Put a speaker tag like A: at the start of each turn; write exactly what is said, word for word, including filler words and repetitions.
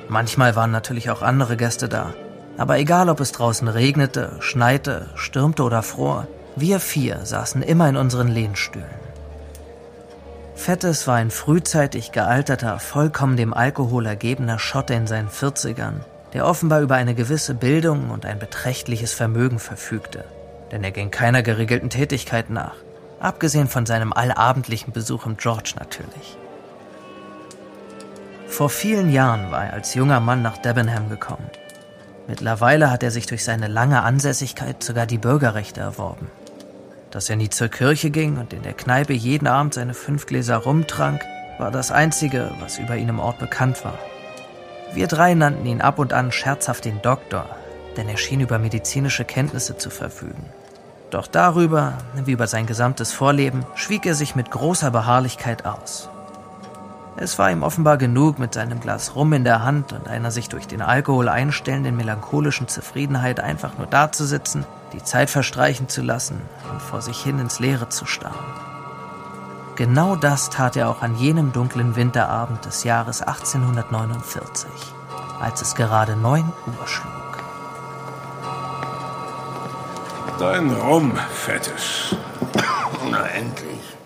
A: Manchmal waren natürlich auch andere Gäste da. Aber egal, ob es draußen regnete, schneite, stürmte oder fror, wir vier saßen immer in unseren Lehnstühlen. Fettes war ein frühzeitig gealterter, vollkommen dem Alkohol ergebener Schotte in seinen vierzigern, der offenbar über eine gewisse Bildung und ein beträchtliches Vermögen verfügte. Denn er ging keiner geregelten Tätigkeit nach, abgesehen von seinem allabendlichen Besuch im George natürlich. Vor vielen Jahren war er als junger Mann nach Debenham gekommen. Mittlerweile hat er sich durch seine lange Ansässigkeit sogar die Bürgerrechte erworben. Dass er nie zur Kirche ging und in der Kneipe jeden Abend seine fünf Gläser rumtrank, war das Einzige, was über ihn im Ort bekannt war. Wir drei nannten ihn ab und an scherzhaft den Doktor, denn er schien über medizinische Kenntnisse zu verfügen. Doch darüber, wie über sein gesamtes Vorleben, schwieg er sich mit großer Beharrlichkeit aus. Es war ihm offenbar genug, mit seinem Glas Rum in der Hand und einer sich durch den Alkohol einstellenden melancholischen Zufriedenheit einfach nur dazusitzen, die Zeit verstreichen zu lassen und vor sich hin ins Leere zu starren. Genau das tat er auch an jenem dunklen Winterabend des Jahres achtzehnhundertneunundvierzig, als es gerade neun Uhr schlug.
B: Dein Rum, Fettes.
C: Na endlich.